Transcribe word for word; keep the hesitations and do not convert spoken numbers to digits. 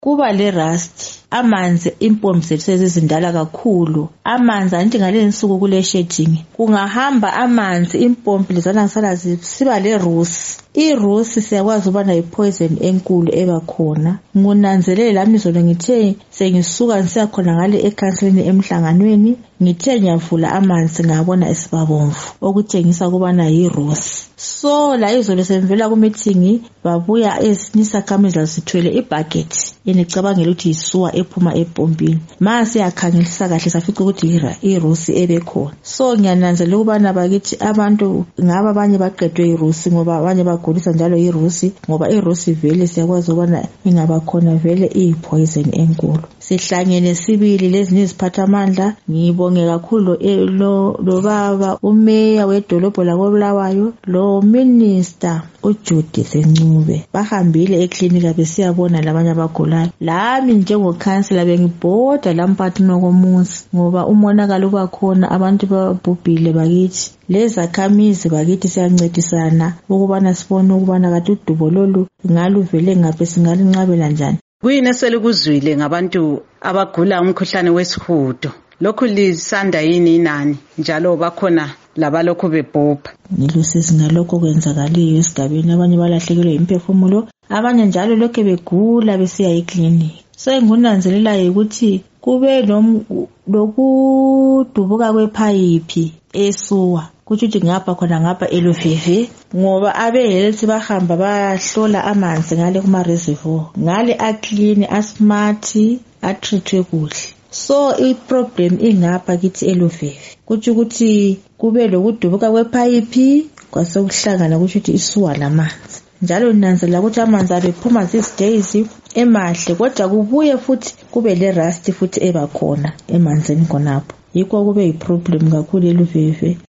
kuba le rust, amanzi impompi zethu sezizindala kakhulu, amanzi anti ngale nsuku kule shedding kungahamba amanzi impompi lezana ngisala siba le rusi. Irusi siyakwazi ubana yipoison enkulu ebakhona. Ngunanzelele lami izolo ngithe sengisuka ngisiya khona ngale ekhansilini emhlanganweni, ngithe ngiyavula amanzi ngabona esibabomvu okutshengisa kubana yirusi. So la izolo semvela ku meeting babuya esinisakhamezi lasithwele ibucket enicabangela ukuthi yisuwa ephuma epompini. Mase yakhangelisa kahle safica ukuthi irusi ebekhona. So ngiyananzelela ukubana bakithi abantu ngaba abanye baqedwe irusi ngoba abanye bagulisa njalo irusi ngoba irusi vele siyakwazi ukubana ingaba khona vele iyipoison enkulu. Sihlangene sibili lezi niziphathamandla, ngibonge kakhulu lo lo baba umeya wedolobho lakoBulawayo lo minister uJudith Ncube bahambile eklinika besiyabona labanye abagulayo. Lami njengokhansela bengibhoda lamphathi nokomuzi ngoba umonakalo ubakhona, abantu babhubhile bakithi. Lezakhamizi bakithi siyancedisana ukubana sibone ukubana kade udubo lolu ngaluvele ngaphe singalinqabela njani. Kuyini eselikuzwile ngabantu abagula umkhuhlane wesihudo? Lokhu lisanda yini inani njalo bakhona labalokhu bebhubha? Ngilusizi ngalokho kwenzakaliyo esigabeni, abanye balahlekelwe imphefumulo, abanye njalo lokho begula besiya eklinika. So ngunanzelela ukuthi kube lokudubuka kwephayiphi esuwa kuthi ukuthi ngapha khona ngapha elofeve ngoba abe health bahamba bahlola amanzi ngale kuma reservoir ngale a clean a smart a treatwe kuhle. So i problem ingapha kithi elofeve kuthi ukuthi kube lokudubuka kwephayiphi kwase ukuhlangana kuthi ukuthi isuwa lamanzi njalo ninanzela ukuthi amanzi abephuma these days emahle kodwa kubuye futhi kube le rust futhi ebakhona emanzini khonapho. Yikho kube yiproblem kakhulu elofeve.